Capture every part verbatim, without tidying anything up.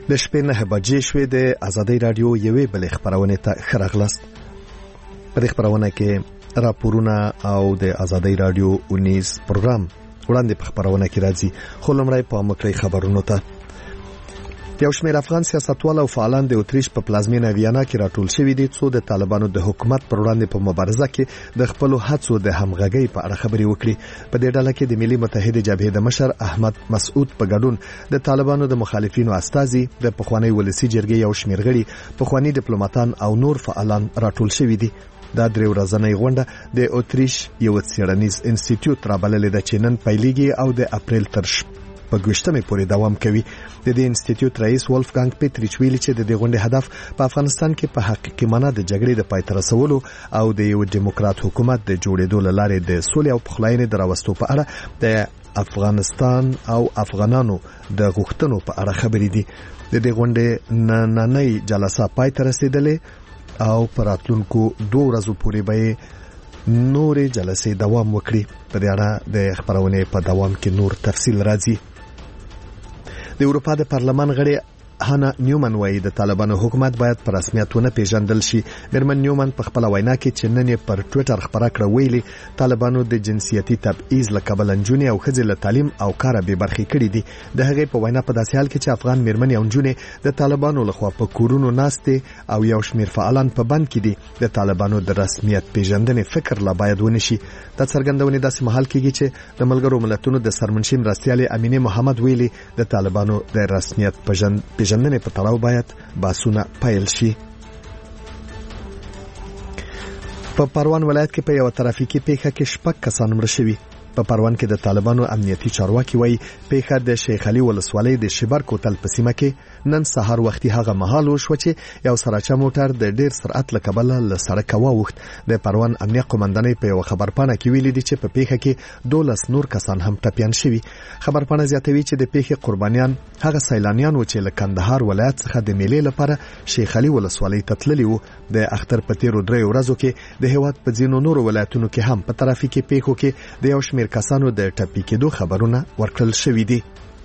د شپې نه بجې شوې د آزادۍ رادیو یوې بلې خپرونې ته ښه راغلاست. په دې خپرونه کې راپورونه او د آزادۍ رادیو اونیز پروګرام وړاندې په خپرونه کې راځي، خو لومړی په مکړی خبرونو ته. یو شمېر افغان سیاستوال او فعالان د اتریش په پلازمینه ویانا کې راټول شوي دي څو د طالبانو د حکومت پر وړاندې په مبارزه کې د خپلو هڅو د همغږۍ په اړه خبرې وکړي. په دې ډله کې د ملي متحده جبهې د مشر احمد مسعود په ګډون د طالبانو د مخالفینو استازي، د پخوانی ولسی جرګې یو شمېر غړي، پخوانی ډیپلوماټان او نور فعالان راټول شوي دي. دا درې ورځنۍ غونډه د اتریش یو څېړنیز انسټیټیوټ رابللې ده چې نن پیلېږي او د اپریل تر په ګوشتمه پورې دوام کوي. د دې انسټیټیوټ رئیس ولفګانګ پیټریچ ویلي چې د دې غونډې هدف په افغانستان کې په حقیقي معنا د جګړې د پای ته رسولو او د یو دیموکرات حکومت د جوړېدو لپاره د سولې او پخلاینې د راوستو په اړه د افغانستان او افغانانو د غوښتنو په اړه خبرې دي. د دې غونډې نننۍ جلسه پای ته رسیدلې او پر راتلونکو دوه ورځو پورې به نورې جلسې دوام وکړي. په دې اړه د خبرونه په دوام کې نور تفصیل راځي. د اروپا د پارلمان غړي هانا نیومن وایي د طالبانو حکومت باید په رسمیت ونه پیژندل شي. مرمن نیومن په خپل وینا کې چې نن پر ټوئیټر خبره کړه ویلي طالبانو د جنسیتي تبعیض له کبل انجونې او ښځې له تعلیم او کار به برخې کړې دي. د هغې په وینا په داسې حال کې چې افغان مرمن او انجونې د طالبانو لخوا په کورونو ناستې او یو شمېر فعالان په بند کې دي، د طالبانو د رسمیت پیژندنې فکر لا باید ونشي. دا څرګندونه داسې مهال کېږي چې د ملګرو ملتونو د سرمنشي مرستیالې امینه محمد ویلي د طالبانو د رسمیت پیژند پیژندنې په تړاو باید باسونه پیل شي. په پروان ولایت کې په یو ترافیکي پیښه کې شپږ کسان مړه شوي. په پروان کې د طالبانو امنیتي چارواکي وایي پیښه د شیخ علي ولسوالۍ د شبر کوتل په سیمه کې نن سهار وختي هغه مهال وشو چې یو سراچه موټر د ډیر سرعت له کبله له سړک واوښت. د پروان امنیه قومندانۍ په یو خبرپاڼه کې ویلي دي چې په پیښه کې دولس نور کسان هم ټپیان شوي. خبرپاڼه زیاتوي چې د پیښې قربانیان هغه سیلانیان و چې له کندهار ولایت څخه د میلې لپاره شیخ علي ولسوالۍ ته تللي وو. د اختر په تیرو درې ورځو کې د هیواد په ځینو نورو ولایتونو کې هم په ترافیکي پیښو کې د یو شمېر کسانو د ټپي کېدو خبرونه ورکړل شوي دي.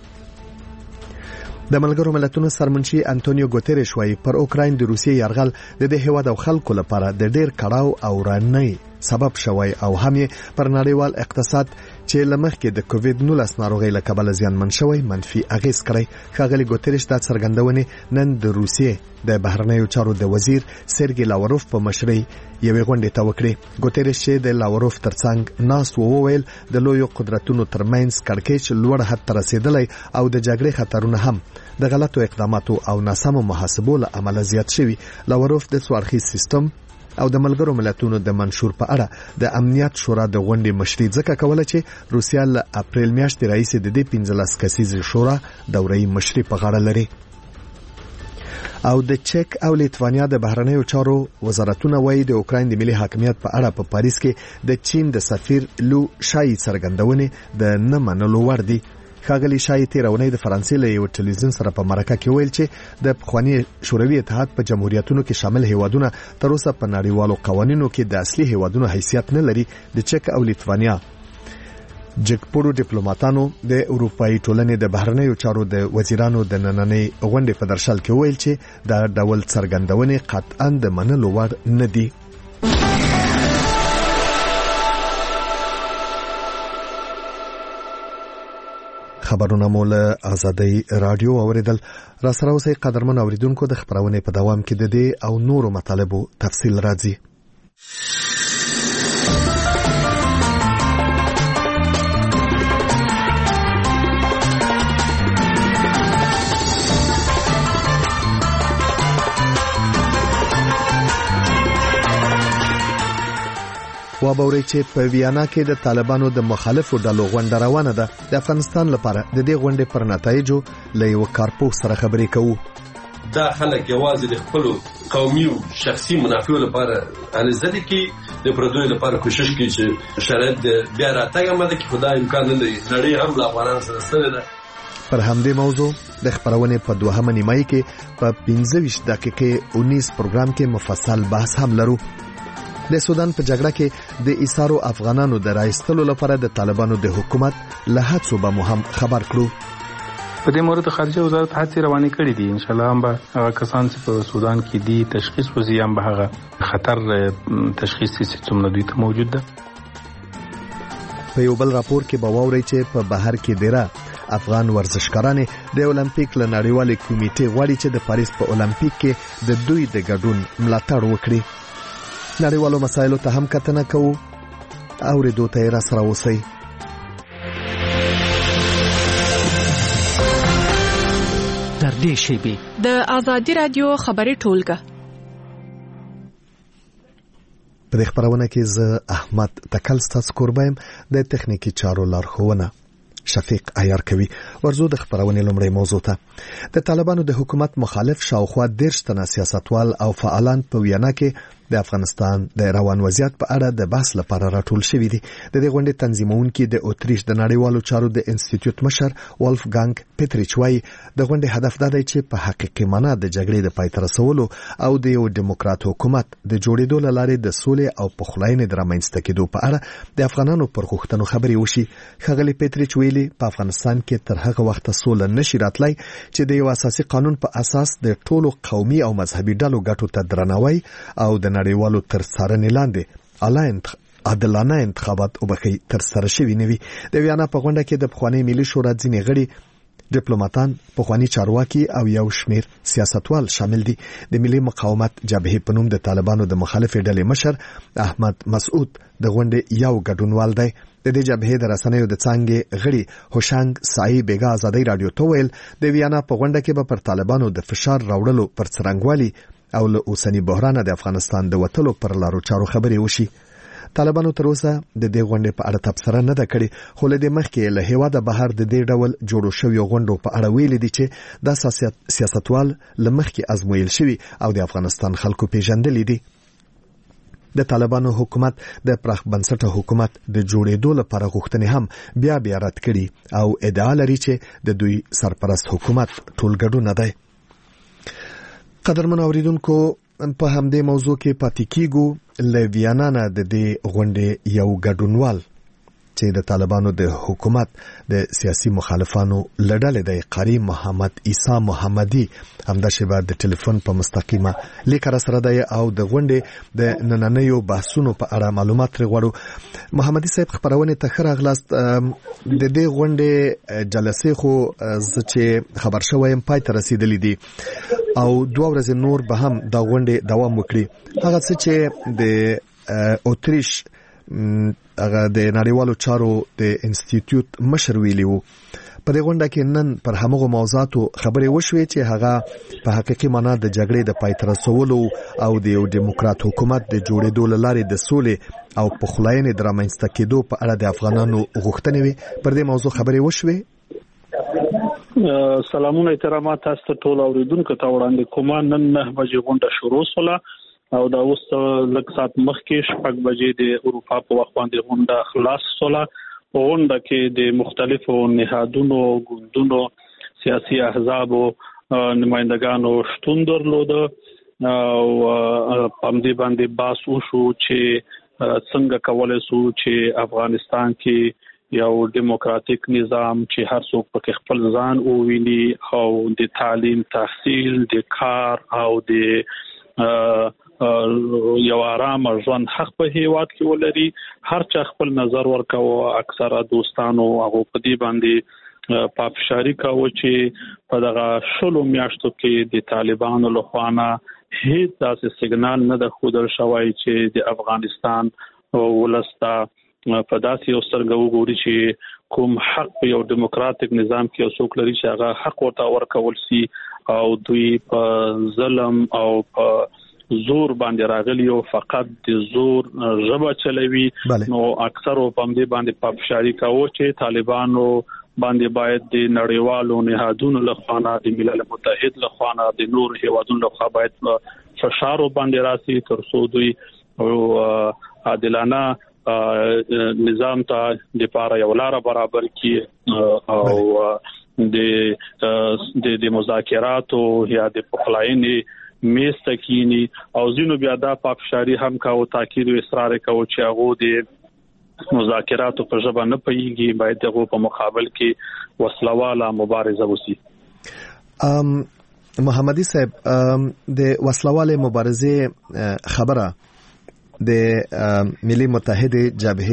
د ملګرو ملتونو سرمنشي انټونیو ګوتریش وایي پر اوکراین د روسیې یرغل د دې هیواد او خلکو لپاره د ډیر کړاو او رانۍ سبب شوی او هم پر نړیوال اقتصاد چې لمخکې د کووید نولس ناروغۍ له کبله زیانمن شوی منفي اغیز کړی. ښاغلي ګوتریش دا څرګندونه نن د روسیې د بهرنیو چارو د وزیر سرګي لاوروف په مشرۍ یوې غونډې ته وکړي. ګوتریش چې د لاوروف ترڅنګ ناست وویل د لویو قدرتونو ترمنځ کړکېچ لوړ حد ته رسیدلی او د جګړې خطرونه هم د غلطو اقداماتو او ناسمو محاسبو له امله زیات شوي. لاوروف د څو اړخیز سیستم او د ملګرو ملتونو د منشور په اړه د امنیت شورا د غونډې مشري ځکه کوله چې روسیا له اپریل میاشتې راهیسې د دې پنځلس کسیزې شورا دورې مشري په غاړه لري. او د چک او لیتوانیا د بهرنیو چارو وزارتونه وایي د اوکراین د ملي حاکمیت په اړه په پاریس کې د چین د سفیر لو شای څرګندونه د نه منلو وړ دي. ښاغلي شای تیرونی د فرانسې له یو ټلویزیون سره په مرکه کې ویل چې د پخوانی شوروي اتحاد په جمهوریتونو کې شامل هیوادونه تر اوسه په نړیوالو قوانینو کې د اصلي هیوادونو حیثیت نه لري. د چک او لیتوانیا جګپورو ډیپلوماټانو د اروپאי ټولنې د بهرنیو چارو د وزیرانو د نننۍ غونډې په درشل کې ویل چې دا ډول څرګندونه قطعاً د منلو وړ نه دي. خبرونه مو له آزادۍ رادیو اوریدل. را سره اوسئ قدرمن اوریدونکو. د خبرونه په دوام کې د دې او نورو مطالبو تفصیل راځي. وابوري چې په ویانا کې د طالبانو د مخالفو ډلو غونډه روانه ده. د افغانستان لپاره د دې غونډې پر نتایجو له یو کارپوه سره خبرې کوو. دا خلک یوازې د خپل قومي او شخصي منافعو لپاره انځلي کې د پردوی لپاره کوشش کوي چې شرایط بیا راتګ مده کې خدای امکان نه لري. نړۍ هم له افغانانو سره سره ده. پر همدې موضوع د خبرونه په دوهمه نیمایي کې په پنځه ویشت دقیقې اونیز پروګرام کې مفصل بحث هم لرو. د سودان په جګړه کې د ایسارو افغانانو د راایستلو لپاره د طالبانو د حکومت له هڅو به مهم خبر کړو. په دې مورد خارجه وزارت هڅې روانې کړې دي. ان شاء الله هم به هغه کسان چې په سودان کې دي تشخیص وزي هم به هغه خطر تشخیصي څومره دوی ته موجود ده. په یو بل راپور کې به واوري چې په بهر کې ډیره افغان ورزشکاران د اولمپیک له نړیوالې کمیټې غواړي چې د پاریس په اولمپیک کې د دوی د ګډون ملاتړ وکړي. نړیوالو مسایلو ته هم کتنه کوو. اوریدو ته را سره اوسئ. در دې شیبې د آزادي رادیو خبري ټولګه په دې خبرونه کې زه احمد تکل ستاسو کوربایم د تخنیکی چارو لارښوونه شفیق عیار کوي. ورزو د خبرونه لومړی موضوع ته د طالبانو د حکومت مخالف شاوخوا دیرش تنه سیاستوال او فعالان په ویانا کې د افغانستان د روان وضعیت په اړه د بحث لپاره راټول شوي دي. د دې غونډې تنظیمونکي د اوتریش د نړیوالو چارو د انسټیټیوټ مشر ولفګانګ پیټریچ وايي د غونډې هدف دا دی چې په حقیقي معنا د جګړې د پای ته رسولو او د یو ډیموکرات حکومت د جوړېدو لپاره د سولې او پخلاینې د رامنځته کېدو په اړه د افغانانو پر غوښتنو خبرې وشي. ښاغلي پیټریچ ویلي په افغانستان کې تر هغه وخت سوله نشي راتلای چې د یو اساسي قانون په اساس د ټولو قومي او مذهبي ډلو ګټو ته درناوی او د نړیوالو تر څارنې لاندې الاینت عادلانه انتخابات وبخي تر سره شوي نوي. د ویانا په غونډه کې د پخوانی ملي شورا ځینې غړي ډیپلوماټان پخوانی چارواکي او یو شمیر سیاستوال شامل دي. د ملي مقاومت جبهه په نوم د طالبانو د مخالفې ډلې مشر احمد مسعود د غونډې یو ګډونوال دی. د دې جبهې د رسنیو د څنګه غړي هوشنګ سای بیګا آزادۍ رادیو ته ویل د ویانا په غونډه کې به پر طالبانو د فشار راوړلو پر څرنګوالي او له اوسنی بحران د افغانستان د وټلو پر لارو چارو خبرې وشي. طالبانو تر اوسه د دې غونډې په اړه تبصره نه ده کړې، خو له دې مخکې له هیواده بهر د دې ډول جوړو شوی غونډو په اړه ویل دي چې د سیاستوال له مخکې ازمویل شوی او د افغانستان خلکو پیژندل دي. د طالبانو حکومت د پراخ بنسټه حکومت د جوړېدو لپاره غوښتنې هم بیا بیا رد کړي او ادعا لري چې د دوی سرپرست حکومت ټولګډو نه دی. قدرمن اوریدونکو په همدې موضوع کې پاتې کیږو. له ویانا نه د دې غونډې یو ګډونوال چې د طالبانو د حکومت د سیاسي مخالفانو لړل دی قاری محمد عیسی محمدي همدا شبا د ټلیفون په مستقیمه لیکره سره دی او د غونډې د نننیو بحثونو په اړه معلومات غواړو. محمدي صاحب خبرونه ته خره غلاست د دې غونډې جلسې خو چې خبر شوم پای ته رسیدلې دي او دوه ورځې نور به هم د غونډې دوام وکړي. هغه څه چې د اوتریش هغه د نړیوالو چارو د انسټیټیوټ مشر ویلی وو په دې غونډه کې نن پر همغه موضوعاتو خبرې وشوې چې هغه په حقیقي معنا د جګړې د پای ته رسولو او د یو ډیموکرات حکومت د جوړېدو لپاره د سولې او پخلاینې د رامنځته کېدو په اړه د افغانانو غوښتنې وي. پر دې موضوع خبرې وشوې. سلامونه احترامات تاسو ته ټول اوریدونکو ته وړاندې کوم. نن نه بجې غونډه شروع شوه او دا اوس لږ ساعت مخکې شپږ بجې د اروپا په وخت باندې غونډه خلاص شوه. په غونډه کې د مختلفو نهادونو ګوندونو سیاسي احزابو نمائندگانو شتون درلود او په دې باندې بحث وشو چې څنګه کولای شو چې افغانستان کې یو دیموکراتیک نظام چې هر څوک په خپل ځان او ویني او د تعلیم تحصیل د کار او د یو آرام ژوند حق په هیواد کې ولري. هر چا خپل نظر ورکاو. اکثره دوستانو هغه په دې باندې پافشاری کاوه چې په دغه شلو میاشتو کې د طالبانو لخوا نه هیڅ داسې سیګنال نه د خودل شوی چې د افغانستان ولستا په داسې یو سترګو وګوري چې کوم حق په یو دیموکراتیک نظام کې اوسوک لري چې هغه حق ورته ورکول سي او دوی په ظلم او په زور باندې راغلی او فقط د زور ژبه چلوي. نو اکثر په دې باندې پافشاری کاوه چې طالبانو باندې باید د نړیوالو نهادونو لخوا د ملل متحد لخوا د نور هیوادونو لخوا باید فشار باندې راسي تر څو دوی عادلانه نظام ته د پاره یو لار برابر کړي او د د مذاکراتو یا د پخلاینې میستکینی او زینو بیا دا پافشاری هم کاو تاکید او اصرار کاو چې هغه د مذاکراتو په ژبه نه پوهیږي باید دغه په مقابل کې وسلواله مبارزه وشي. ام محمدي صاحب د وسلواله مبارزه خبره د ملي متحده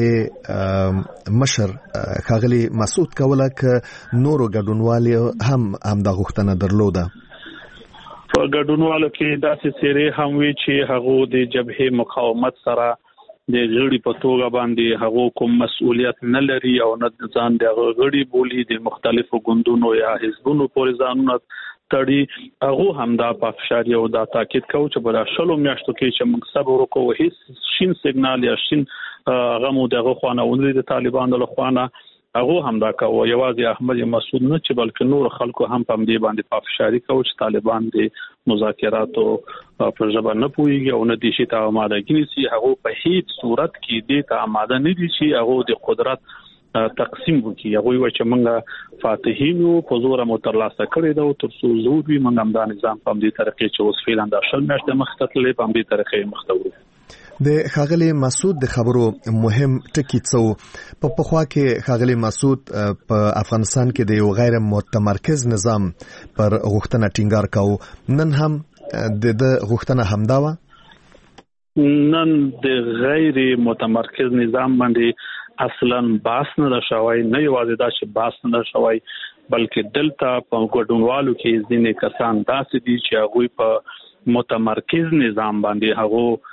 جبهه مشر ښاغلي مسعود کوله ک نورو ګډونوالو هم هم د غوښتنه درلوده. په ګډونوالو کې داسې سیرې هم وی چې هغه د جبهه مقاومت سره د غړي په توګه باندې هغه کوم مسؤلیت نه لري او نه ځان د غړي بولی د مختلفو ګوندونو یا حزبونو پورې ځانونه تړي هغه هم دا په افشاری او دا تاکید کوي چې په شلو میاشتو کې چې موږ صبر وکړو هیڅ شین سیګنال یا شین هغه مو دغه خوانه ونلې د طالبانو له خوانه هغه هم دا کوي یوازې احمد مسعود نه چې بلکې نور خلکو هم په دې باندې په افشاری کوي چې طالبان د مذاکراتو په ژبه نه پوهیږي او نه دي چې ته آماده کیږي هغه په هیڅ صورت کې دې ته آماده نه دي چې هغه د قدرت تقسیم وکړي. هغه وایي چې موږ فاتحینو په زور مو ترلاسه کړی دا او تر څو زور وي موږ هم دا نظام په دې طریقې چې اوس فعلا د شل میاشتې مخته په دې طریقې مختورو. د ښاغلي مسعود د خبرو مهم ټکی څو په پخوا کې ښاغلي مسعود په افغانستان کې د یو غیر متمرکز نظام پر غوښتنه ټینګار کاوه، نن هم د غوښتنه همدا و. نن د غیر متمرکز نظام باندې اصلا باس نه شوی، نه یوازې دا چې باس نه شوی بلکې دلته په ګډونوالو کې ځینې کسان داسې دي چې هغه په متمرکز نظام باندې هغه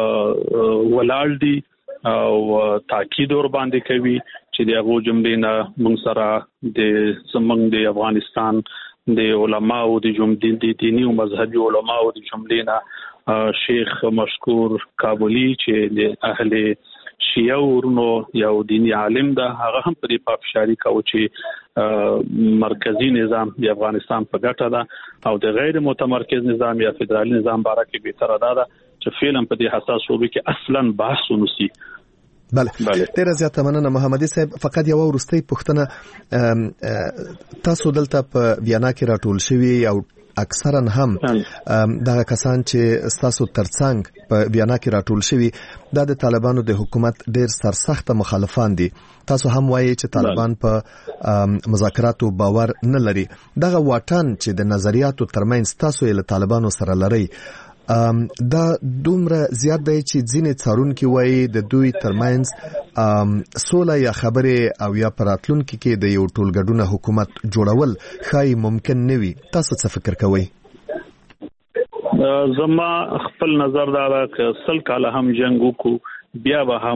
ولاړ دي او تاکید ور باندې کوي چې د هغه جملې نه موږ سره د زمنګ د افغانستان د علماو د جملې د دینی او مذهبي علماو د جملې نه شیخ مشکور کابلی چې د اهل شیعه ورنو یو دینی عالم ده، هغه هم په دې پافشاری کوي چې مرکزی نظام د افغانستان په ګټه ده او د غیر متمرکز نظام یا فدرالي نظام باره کې به تر ده چې فعلا په دې حساس شوبې کې اصلا بحث ونسي. بله ډیره زیاته مننه محمدي صاحب. فقط یو ورستۍ پوښتنه، تاسو دلته په ویانا کې راټول شوي او اکثرا هم دغه کسان چې تاسو ترڅنګ په ویانا کې راټول شوي دا د طالبانو د حکومت ډیر سرسخته مخالفان دي. تاسو هم وایي چې طالبان په مذاکراتو باور نه لري. دغه واټن چې د نظریاتو ترمنځ تاسو یې له طالبانو سره لري دا دومره زیات دی چې ځینې څارونکي وایي د دوی ترمنځ سوله یا خبرې او یا پراتلونکي کې د یو ټولګډونه حکومت جوړول ښایي ممکن نه وي. تاسو څه فکر کوئ؟ زما خپل نظر دا ده چې سل کاله هم جنگ وکړو بیا به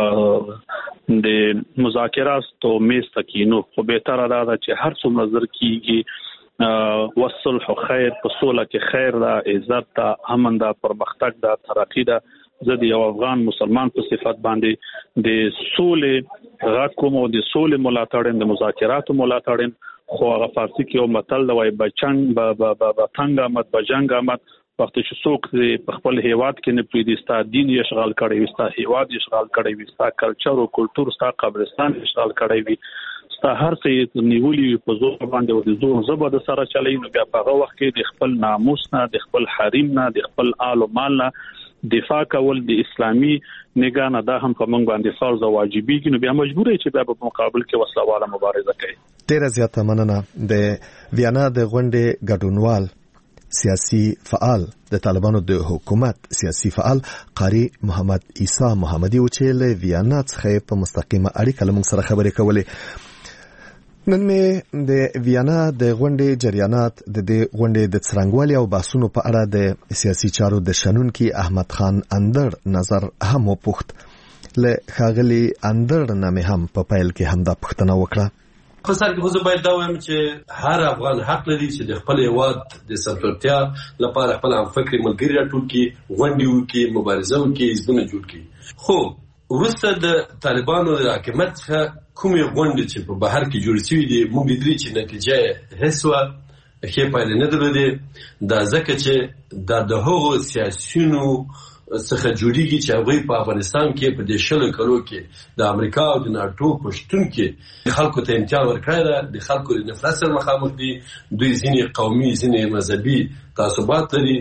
هم د مذاکراتو میز تکینو خو به تر دا ده چې هر څو نظر کیږي والصلح خیر، په صلح کې خیر ده، عزت ده، امن ده، پرمختګ ده، ترقی ده. زه د یو افغان مسلمان په صفت باندې د صلح غږ کوم او د صلح ملاتړ د مذاکراتو ملاتړ خو هغه فارسی کې یو متل دی وای بچنګ با با با تنګ آمد بجنګ آمد. وخت چې څوک په خپل هیواد کې نه پریدي ستا دین یې اشغال کړی وي، ستا هیواد یې اشغال کړی وي، ستا کلچر او کلچر ستا قبرستان اشغال کړی وي، ستا هر څه نیولي په زور باندې او د زور زبر د سره چلی، نو بیا په هغه وخت کې د خپل ناموس نه، د خپل حریم نه، د خپل آل او مال نه دفاع کول د اسلامي نگاه نه دا هم په موږ باندې فرض او واجبي کې، نو بیا مجبور یې چې بیا په مقابل کې وسلواله مبارزه کوي. ډیره زیاته مننه. د ویانا د غونډې ګډونوال سیاسي فعال د طالبانو د حکومت سیاسي فعال قاری محمد عیسی محمدي و چې له ویانا څخه په مستقیمه اړیکه لمون سره خبرې کولې. نن مې د ویانا د غونډې جریانات د دې غونډې د څرنګوالي او بحثونو په اړه د سیاسي چارو د شنونکي احمد خان اندر نظر هم وپوښت. له ښاغلي اندر نه مې هم په پیل کې همدا پوښتنه وکړه. په سر کې خو باید دا وایم چې هر افغان حق لري چې د خپل هیواد د سرلوړتیا لپاره خپل همفکري ملګري راټول کړي، غونډې وکړي، مبارزه وکړي، حزبونه جوړ کړي. خو وروسته د طالبانو د حکومت څخه کومې غونډې چې په بهر کې جوړې شوې دي موږ لیدلي چې نتیجه هیڅ وه ښې پایلې نه درلودې. دا ځکه چې دا د هغو سیاسیونو څخه جوړیږي چې هغوی په افغانستان کې په دې شلو کلو کې د امریکا او د ناټو په شتون کې خلکو ته امتیاز ورکړی ده، د خلکو د نفرت سره مخامخ دي، دوی ځینې قومي ځینې مذهبي تعصبات لري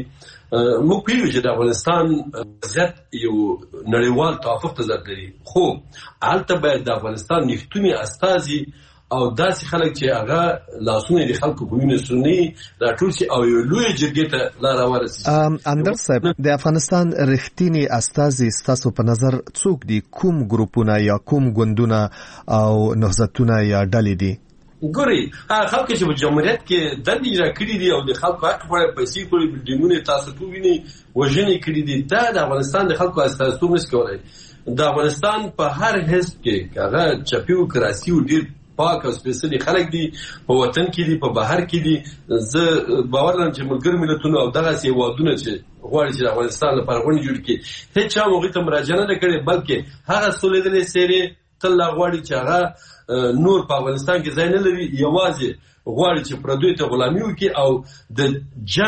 موږ پیژنو چې د افغانستان وضعیت یو نړیوال توافق ته ضرورت لري، خو هلته باید د افغانستان نیفتونی استازي او داسې خلک چې هغه لاسونه د خلکو په وینو سني راټول شي او یو لوی جرګې ته لاره ورسي. اندر صاحب، د افغانستان رښتینی استازي ستاسو په نظر څوک دي؟ کوم ګروپونه یا کوم ګوندونه او نهضتونه یا ډلې دي؟ ګوري هغه خلک چې په جمهوریت کې دندې اجرا کړي دي او د خلکو حق په پیسې پورې بلډینګونه تاسو ټول ویني وژنې کړي دي، دا د افغانستان د خلکو استازیتوب نشي کولای. د افغانستان په هر حزب کې هغه چپیو کراسي او ډیر پاک او سپیشلی خلک دي، په وطن کې دي، په بهر کې دي. زه باور لرم چې ملګر ملتونو او دغه سي وادونه چې غواړي چې افغانستان لپاره غونډه جوړ کړي، هیڅ چا موږ ته مراجعه نه کړې، بلکې هغه سولېدلې سیرې تل غواړي چې هغه نور په افغانستان کې ځای نه لري، یوازې غواړي چې پردوی ته غلامي وکړي او د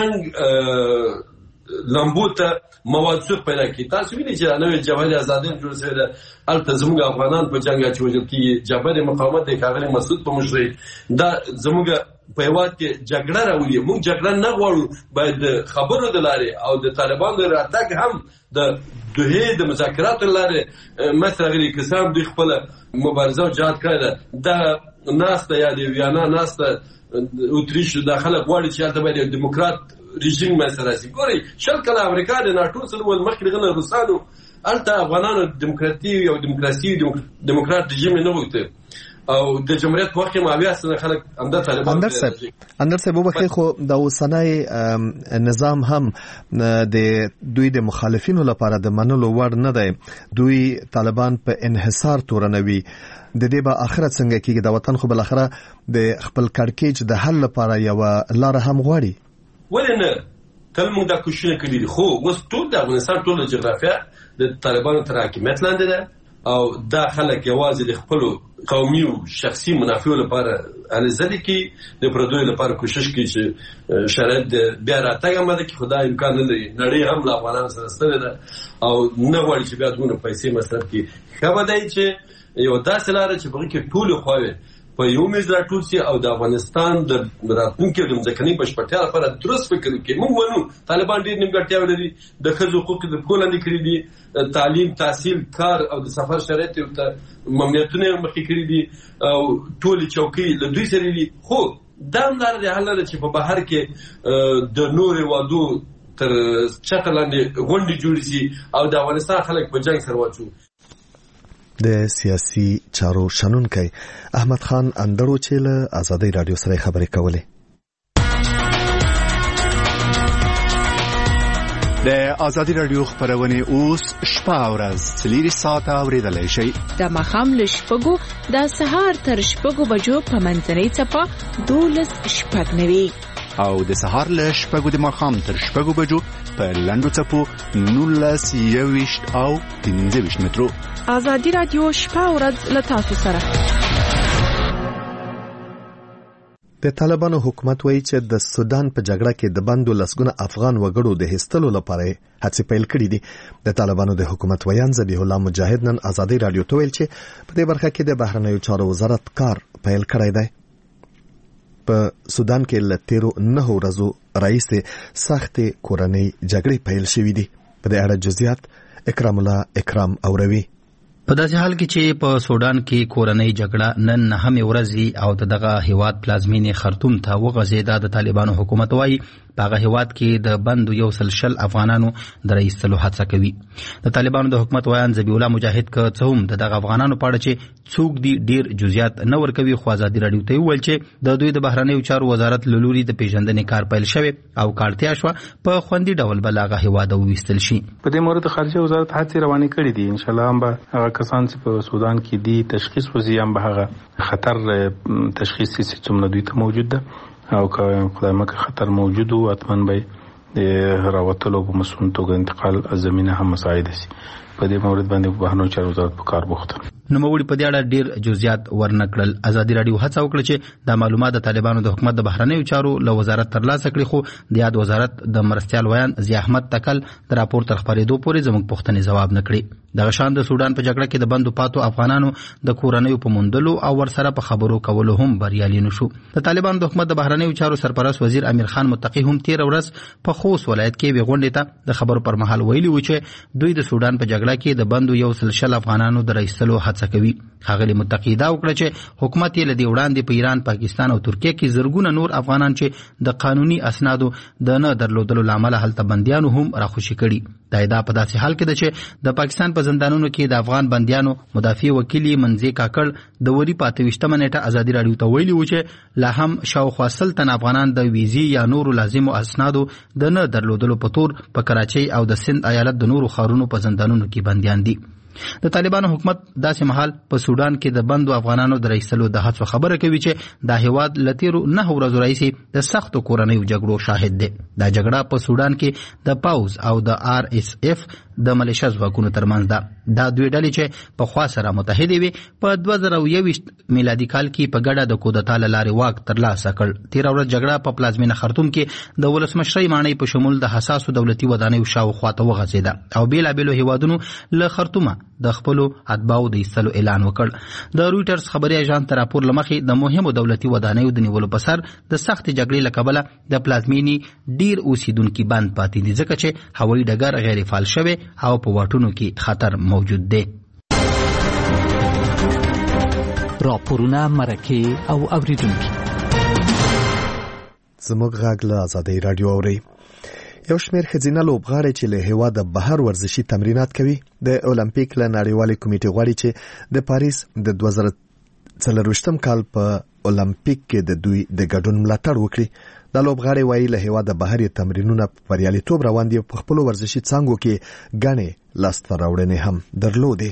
جنگ لمبو ته مواد سوق پیدا کړي. تاسو وینئ چې نوې جبهه آزادي جوړ شوې ده، هلته زموږ افغانان په جنګ کې وژل کېږي. جبهه مقاومت د ښاغلي مسعود په مشرۍ دا زموږ په هېواد کې جګړه راولي. موږ جګړه نه غواړو، باید د خبرو د لارې او د طالبانو د راتګ هم د دوحې د مذاکراتو له لارې مخته راغلي. که څه هم دوی خپله مبارزه او جهاد کړې ده، دا ناسته یا د ویانا ناسته اتریش دا خلک غواړي چې هلته باید یو دیموکرات رژیم منځته راسي. ګورئ شل کاله امریکا د ناټو سره ول مخکې دغه روسانو هلته افغانانو دیموکراتي او دیموکراسي دیموکرات رژیم نه غوښته او د جمهوریت په وخت کې ماویه سره خلک همدا طالبان. اندر صاحب اندر صاحب وبخښئ، خو د اوسنۍ نظام هم د دوی د مخالفینو لپاره د منلو وړ نه دی. دوی طالبان په انحصار تورنوي. د دې به آخرت څنګه کېږي؟ د وطن خو بل اخره د خپل کړکېچ د حل لپاره یو لار هم غواړي. ولې نه؟ تل موږ دا کوششونه کړي دي، خو اوس ټول د افغانستان ټوله جغرافیه د طالبانو تر حاکمیت لاندې ده او دا خلک یوازې د خپلو قومي او شخصي منافعو لپاره هلې ځلې کوي، د پردیو لپاره کوشش کوي چې شرایط د بیا راتګ آماده کړي. خو دا امکان نه لري، نړۍ هم له افغانانو سره ستړې ده او نه غواړي چې بیا دومره پیسې مصرف کړي. ښه به دی چې یو داسې لاره چې په هغې کې ټولې خواوې په یو میز راټول شي او د افغانستان د راتلونکي د ځمکنۍ بشپړتیا لپاره درست فکر وکړي. موږ منو طالبان ډېر نیمګړتیاوې لري، د ښځو حقوق د پښو لاندې کړي دي، تعلیم، تحصیل، کار او د سفر شرایط ورته ممنوعیتونه یې مخکې کړي دي او ټولې چوکۍ له دوی سره دي. خو دا هم لاره د حل لاره چې په بهر کې د نورې وادو تر چتر لاندې غونډې جوړې شي او د افغانستان خلک په جنګ سره واچوي. د سیاسي چارو شنونکی احمد خان اندړو چې له آزادۍ رادیو سره خبرې کولې. د آزادۍ رادیو خبرونه اوس شپه او ورځ څلور ساعته اوریدلای شئ. د ماښام له شپږو د سهار تر شپږو بجو په منځنۍ څپه دولس شپږ نوي او د سهار له شپږو د ماښام تر شپږو بجو په لنډو څپو نولس یوویشت او پنځه ویشت مترو. آزادۍ رادیو شپه او ورځ له تاسو سره. د طالبانو حکومت وایي چې د سودان په جګړه کې د بندو لسګونه افغان وګړو د هستلو لپاره هڅې پیل کړې دي. د طالبانو د حکومت ویان ذبیح الله مجاهد نن آزادۍ رادیو ته ویل چې په دې برخه کې د بهرنیو چارو وزارت کار پیل کړی دی. په سودان کې له تیرو نهو ورځو راهیسې سختې کورنۍ جګړې پیل شوې دي. په دې اړه جزئیات اکرام الله اکرام اوروي. په داسې حال کې چې په سودان کې کورنۍ جګړه نن نهمې ورځې او دغه هیواد پلازمینې خرطوم ته وغځېده، د طالبانو حکومت وایي په هغه هیواد کې د بندو یو سل شل افغانانو د رایستلو هڅه کوي. د طالبانو د حکومت ویان ذبیح الله مجاهد که څه هم دغه افغانانو په اړه چې څوک دي ډیر جزئیات نه ورکوي، خو آزادۍ رادیو ته ویل چې د دوی د بهرنیو چارو وزارت له لوري د پیژندنې کار پیل شوی او کارتیا شوه په خوندي ډول به له هغه هیواده وویستل شي. په دې مورد خارجه وزارت هڅې روانې کړي دي. انشاءالله هم به هغه کسان چې په سودان کې دي تشخیص وزي هم به هغه خطر تشخیص چې څومره دوی ته موجود ده او که خدای مکه خطر موجود و حتما به د راوتلو په مسؤل توګه انتقال زمینه هم مساعده شي. په دې مورد باندې بهرنیو چارو وزارت په کار بوخته. نوموړي په دې اړه ډیر جزئیات ورنکړل. ازادي رادیو هڅه وکړه چې د معلومات د طالبانو د حکومت د بهرنیو چارو له وزارت ترلاسه کړي، خو د یاد وزارت د مرستيال ویان ضیاء احمد تکل د راپور تر خبرېدو پورې زموږ پوښتنې ځواب نه کړي. دغه شان د سودان په جګړه کې د بندو پاتو افغانانو د کورنیو په موندلو او ورسره په خبرو کولو هم بریالي نشو. د طالبانو د حکومت د بهرنیو چارو سرپرست وزیر امیر خان متقی هم تیر ورځ په خوست ولایت کې وغونډې ته د خبرو پر مهال ویلي و چې دوی د سودان په جګړه کې د بندو یو سل شل افغانانو د رایستلو هڅه کوي. ښاغلي متقی دا وکړه چې حکومت یې لدی وړاندې په ایران، پاکستان او ترکیه کې زرګونه نور افغانان چې د قانوني اسنادو د نه درلودلو لامل هلته بنديانو هم راخوشي کړي. دا ادعا په داسې حال کې ده چې د پاکستان په زندانونو کې د افغان بنديانو مدافع وکیل منځي کاکړ د وری پاتويشتمه نیټه ازادي رادیو ته ویلي و چې لا هم شاوخوا سل تن افغانان د ویزي یا نورو لازمو اسنادو د نه درلودلو په تور په کراچۍ او د سند ایالت د نورو ښارونو په زندانونو کې بنديان دي. د طالبانو حکومت داسې مهال په سودان کې د بندو افغانانو د رایستلو د هڅو خبره کوي چې دا هیواد لتیرو نه ورځو راځي د سختو کورنیو جګړو شاهد دی. دا جګړه په سودان کې د پاوز او د آر اس اف د ملیشیا ځواکونو ترمنځ ده. دا دوی ډلې چې په خوا سره متحدې وي په دوه زره یوویشت میلادي کال کې په ګډه د کودتا له لارې واک ترلاسه کړ. تېره ورځ جګړه په پلازمینه خرطوم کې د ولسمشرۍ ماڼۍ په شمول د حساسو دولتي ودانیو شاوخوا ته وغځېده او بېلابېلو هیوادونو له خرطومه د خپلو اتباعو د ایستلو اعلان وکړ. د رویټرز خبري اژانس تر راپور لمخې د مهمو دولتي ودانیو د نیولو په سر د سخت جګړې له کبله د پلازمینې ډیر اوسیدونکي بند پاتې دي، ځکه چې هوایي ډګر غیر فعال شوی او په واټونو کې خطر موجود دی. راپورونه، مرکې او اوریدونکي زموږ غږ له ازادي رادیو اوري. یو شمېر ښځینه لوبغاړي چې له هېواده بهر ورزشي تمرینات کوي د اولمپیک له نړیوالې کمیټې غواړي چې د پاریس د دوه زره څلرویشتم کال په اولمپیک کې د دوی د ګډون ملاتړ وکړي. دا لوبغاړي وایي له هېواده بهر یې تمرینونه په بریالیتوب روان دي او په خپلو ورزشي څانګو کې ګڼې لاسته راوړنې هم درلودې.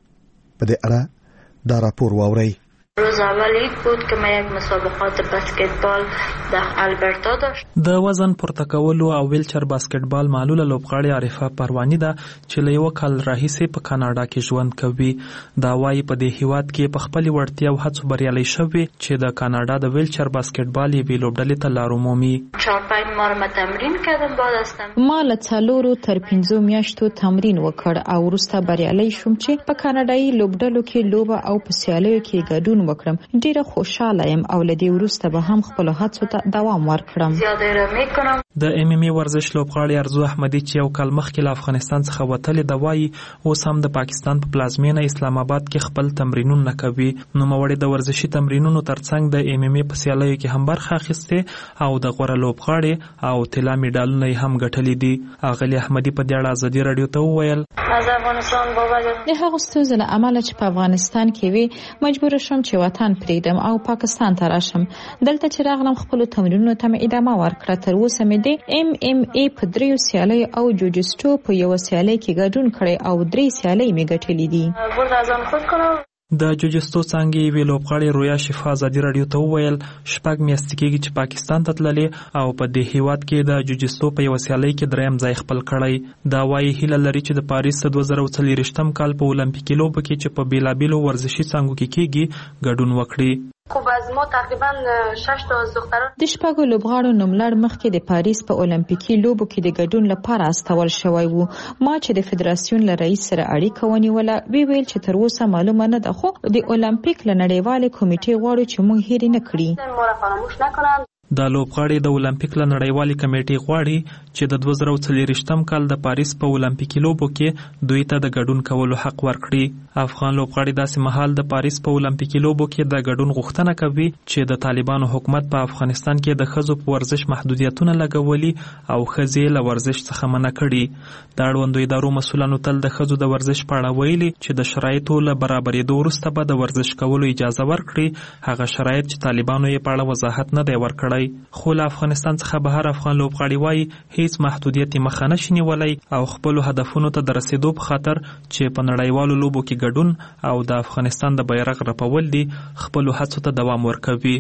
په دې اړه دا راپور واورئ. روز اول عید بود که ما یک مسابقات بسکتبال در البرتا داشت. د وزن پورته کولو او ویلچر باسکتبال معلوله لوبغاړې عارفه پروانی ده چې له یو کال راهیسې په کاناډا کې ژوند کوي. دا وايي په دې هیواد کې په خپل وړتیا او هڅو بریالي شوی چې د کاناډا د ویلچر باسکتبال یې لوبډلې ته لار ومومي. چهار پنج ماه ما تمرین کردم، بعد استم ما له څلورو تر پنځو میاشتو تمرین وکړ او وروسته بریالي شوم چې په کاناډایي لوبډلو کې لوبه او په سیالیو کې ګډون وکړم. ډیره خوشاله یم او لدی وروسته به هم خپل هڅو ته دوام ورکړم. زیاده میکنم. د ام ام ای ورزش لوبغاړي ارزو احمدی چې یو کال مخکې له افغانستان څخه وتلې د وایي اوس هم د پاکستان په پلازمینه اسلام آباد کې خپل تمرینونه کوي. نو موري د ورزشي تمرینونو ترڅنګ د ام ام ای په سیالیو کې هم برخه اخیسته او د غوړه لوبغاړي او طلا میډالونه هم ګټلې دي. اغلی احمدی په دې اړه ازادي رادیو ته وویل از افغانستان بابا د هغه ستونزې له امله چې په افغانستان کې وي مجبور شوم چې وطن پریدم او پاکستان ته راشم. دلته چې راغلم خپل تمرینونو ته مې ادامه ورکړه. تر اوسه مې د ام ام ای په دریو سیالیو او جوجستو په یو سیالي کې ګډون کړی او درې سیالۍ مې ګټلې دي. ورته ځان خود کړم. د جوجستو څنګه وی لوبغاړي رویا شفا ازادي رادیو ته وویل شپږ میاشتې کېږي چې پاکستان ته تللې او په دې هیواد کې د جوجستو په یو سیالۍ کې دریم ځای خپل کړی. دا وايي هیله لري چې د پاریس د دوه زره څلوېښتم کال په اولمپیکي لوبو کې چې په بیلابیلو ورزشي څانګو کې کېږي ګډون وکړي. خب از ما تقریبا شش تا از دختران د شپږو لوبغاړو نوملړ مخکې د پاریس په اولمپیکي لوبو کې د ګډون لپاره استول شوی وو. ما چې د فدراسیون له رئیس سره اړیکه ونیوله وی ویل چې تر اوسه معلومه نه ده، خو د اولمپیک له نړیوالې کمیټې غواړي چې موږ هېر نه کړي. ما را فراموش نکنند. د لوبغاړي د اولمپیک له نړیوالې کمیټې غواړي چې د دوه زره څلوېښتم کال د پاریس په اولمپیکي لوبو کې دوی ته د ګډون کولو حق ورکړي. افغان لوبغاړي داسې مهال د پاریس په اولمپیکي لوبو کې د ګډون غوښتنه کوي چې د طالبانو حکومت په افغانستان کې د ښځو په ورزش محدودیتونه لګولي او ښځې له ورزش څخه منع کړي. د اړوندو ادارو مسؤلانو تل د ښځو د ورزش په اړه ویلي چې د شرایطو له برابرېدو وروسته به د ورزش کولو اجازه ورکړي، هغه شرایط چې طالبانو یې په اړه وضاحت نه دی ورکړی. خو له افغانستان څخه بهر افغان لوبغاړي وایي هیڅ محدودیت مخه نشي نیولی او خپل هدفونو ته د رسیدو په خاطر چې په نړیوالو لوبو کې ګډون او د افغانستان د بیرغ رپول دي خپل هڅو ته دوام ورکوي.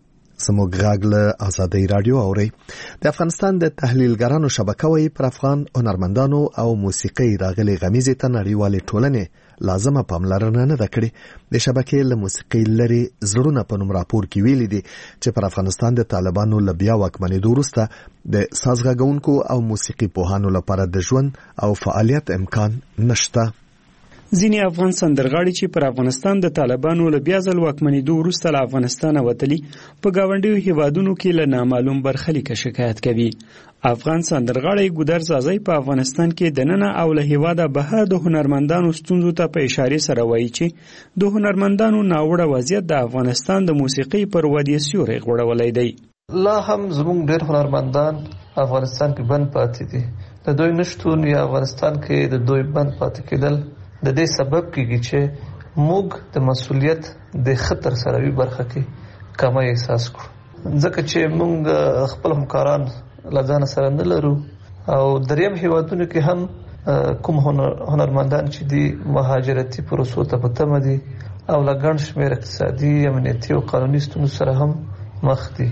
زموږ غږ له ازادي رادیو اوري. د افغانستان د تحلیلګرانو شبکه وایي پر افغان هنرمندانو او موسیقي راغلي غمیزې ته نړیوالې ټولنې لازمه پاملرنه نه کړې. د شبکې له موسیقي لري زړونه په نوم راپور کې ویلي دي چې پر افغانستان د طالبانو له بیا واکمنېدو وروسته د سازغږونکو او موسیقي پوهانو لپاره د ژوند او فعالیت امکان نشته. ځینې افغان سندرغاړي چې پر افغانستان د طالبانو له بیا ځل واکمنېدو وروسته له افغانستانه وتلي په ګاونډیو هیوادونو کې له نامعلوم برخلیکه شکایت کوي. افغان سندرغاړی ګودر زازی په افغانستان کې دننه او له هیواده بهر د هنرمندانو ستونزو ته په اشاره سره وایي چې د هنرمندانو ناوړه وضعیت د افغانستان د موسیقي پر ودې سیوری غوړولی دی. لا هم زموږ ډېر هنرمندان افغانستان کې بند پاتې دي. د دوی نشتون یا افغانستان کې د دوی بند پاتې کېدل د دې سبب کېږي چې موږ د مسؤلیت د خطر سره وی برخه کې کمه احساس کړو، ځکه چې موږ خپل همکاران لږان سره نه لرو او دریم هیوادونو کې هم کوم هنرمندان چې دي مهاجرتي پروسو ته په تمه دي او لږان شمېر اقتصادي، امنیتي او قانوني ستونزو سره هم مخ دي.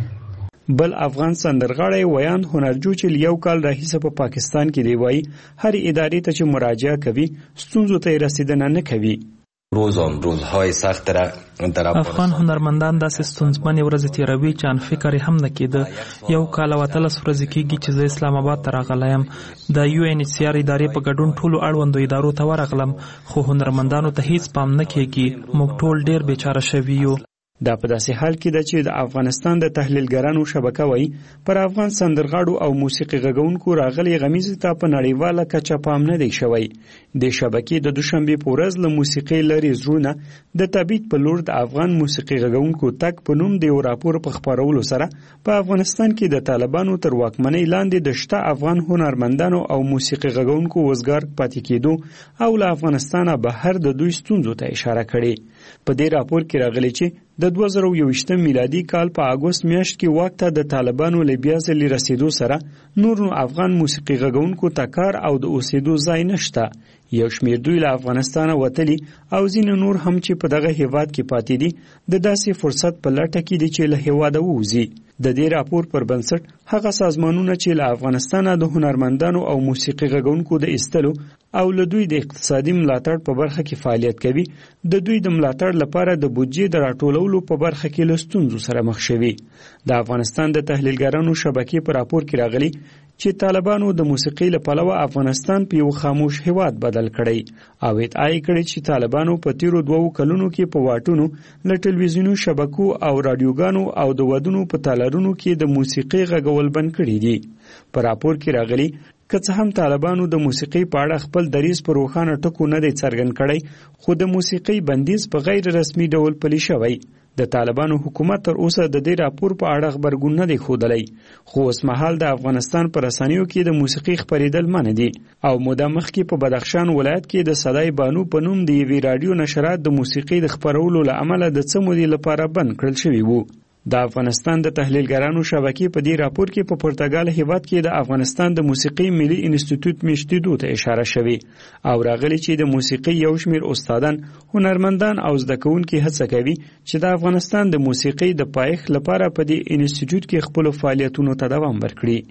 بل افغان سندرغاړی ویان هنرجو چې یو کال راهیسه په پا پاکستان کې دی وایي هر ادارې ته چې مراجعه کوي ستونزو ته رسیدنه نه کوي. روزان روزهای سخت در افغان هنرمندان داسې ستونزمنې ورځې تېروي چې ان فکر هم نه کېده. یو کال او اتلس ورځې کېږي چې زه اسلام آباد ته راغلی یم. د یو ان ایچ سی آر ادارې په ګډون ټولو اړوندو ادارو ته ورغلم، خو هنرمندانو ته هیڅ پام نه کېږي. موږ ټول ډېر بیچاره شوي یو. دا په داسې حال کې ده چې د افغانستان د تحلیلګرانو شبکه وایي پر افغان سندرغاړو او موسیقي غږونکو راغلي غمیزې ته په نړیواله کچه پام نه دی شوی. د شبکې د دوشنبې په ورځ له موسیقي لرې زړونه د تبعید په لور د افغان موسیقي غږونکو تګ په نوم د یو راپور په خپرولو سره په افغانستان کې د طالبانو تر واکمنۍ لاندې د شته افغان هنرمندانو او موسیقي غږونکو وزګار پاتې کېدو او له افغانستانه بهر د دوی ستونزو ته اشاره کړې. په دې راپور کې راغلي چې د دوه زره یوویشتم میلادي کال په اګوست میاشت کې واک ته د طالبانو له بیا ځلې رسیدو سره نور نو افغان موسیقي غږونکو ته کار او د اوسېدو ځای نشته. یو شمېر دوی له افغانستانه وتلي او ځینې نور هم چې په دغه هیواد کې پاتې دي د داسې فرصت په لټه کې دي چې له هیواده ووځي. د دې راپور پر بنسټ هغه سازمانونه چې له افغانستانه د هنرمندانو او موسیقي غږونکو د ایستلو او له دوی د اقتصادي ملاتړ په برخه کې فعالیت کوي د دوی د ملاتړ لپاره د بودجې د راټولولو په برخه کې له ستونزو سره مخ شوي. د افغانستان د تحلیلګرانو شبکې په راپور کې راغلي چې طالبانو د موسیقي له پلوه افغانستان په یو خاموش هیواد بدل کړی او ادعا یې کړې چې طالبانو په تیرو دوو کلونو کې په واټونو له ټلویزیوني شبکو او رادیوګانو او د ودونو په تالارونو کې د موسیقي غږول بند کړي دي. په راپور کې راغلي که څه هم طالبانو د موسیقي په اړه خپل دریځ په روښانه ټکو نه دی څرګند کړی، خو د موسیقي بندیز په غیر رسمي ډول پلی شوی. د طالبانو حکومت تر اوسه د دې راپور په اړه خبرګون نه دی ښودلی، خو اوس مهال د افغانستان په رسنیو کې د موسیقي خپرېدل منع دي او موده مخکې په بدخشان ولایت کې د صدای بانو په نوم د یوې راډیو نشرات د موسیقي د خپرولو له امله د څه مودې لپاره بند کړل شوي وو. د افغانستان د تحلیلګرانو شبکې په دې راپور کې په پرتګال هیواد کې د افغانستان د موسیقي ملي انسټیټیوټ میشتېدو ته اشاره شوې او راغلي چې د موسیقي یو شمېر استادان، هنرمندان او زده کوونکي هڅه کوي چې د افغانستان د موسیقي د پایښت لپاره په دې انسټیټیوټ کې خپل فعالیتونو ته دوام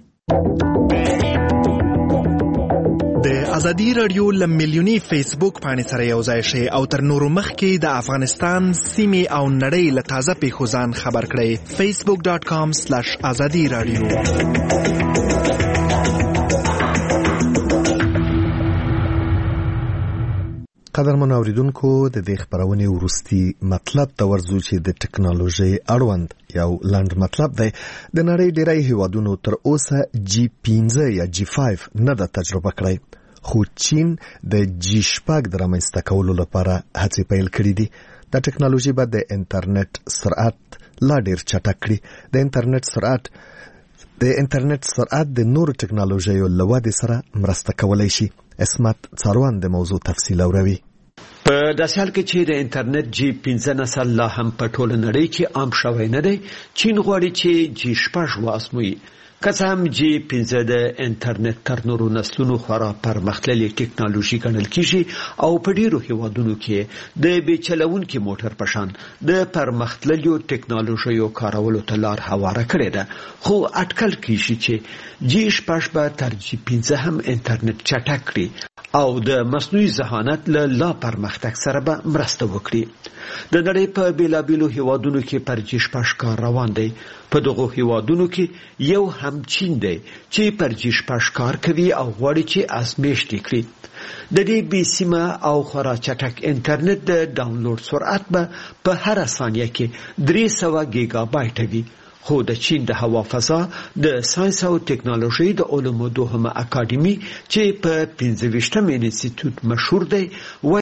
ورکړي. د ازادي رادیو ل ملیونی فیسبوک باندې سره یو ځای شي او تر نورو مخکې د افغانستان سیمې او نړۍ له تازه پیښو ځان خبر کړئ. فیسبوک ډاټ کام سلیش ازادي رادیو. قدرمن اوریدونکو، د دې خبرونې وروستي مطلب ته ورځو چې د ټکنالوژي اړوند یو لنډ مطلب دی. د نړۍ ډیری هیوادونو تر اوسه جی پنځه یا جی پنځه نه د تجربه کړی، خو چین د جی شپږ د رامنځته کولو لپاره هڅې پیل کړې دي. د ټکنالوژي به د انټرنیټ سرعت لا ډیر چټک کړي. د انټرنیټ سرعت د انټرنیټ سرعت د نورو ټکنالوژیو له ودې سره مرسته کولی شي. اسمت څاروان د موضوع تفصیل اوروي. په داسې حال کې چې د انټرنیټ جی پنځه نسل لا هم په ټوله نړۍ کې عام شوی نه دی، چین غواړي چې جی شپږ وازموي. که څه هم جی پنځه د انټرنیټ تر نورو نسلونو خورا پرمختللې ټکنالوژي ګڼل کیږي او په ډیرو هیوادونو کې د بې چلونکي موټر په شان د پرمختللو ټکنالوژیو کارولو ته لار هواره کړې ده، خو اټکل کیږي چې جی شپږ به تر جی پنځه هم انټرنیټ چټک کړي او د مصنوعي ذهانت له لا پرمختګ سره به مرسته وکړي. د نړۍ په بیلابیلو هیوادونو کې پرجي شپږ کار روان دی. په دغه هیوادونو کې یو هم چین دی چې پرجي شپږ کار کوي او غواړي چې ازمېشت کړي. د دې بې سیمه او خورا چټک انټرنیټ د ډاونلوډ سرعت به په هر ثانیه کې درې سوه ګیګا بایټ وي. خو د چین د هوا فضا د ساينس او ټکنالوژي د علومو دوهمه اکاډمي چې په پنځه ویشتم انسټیټیوټ مشهور دی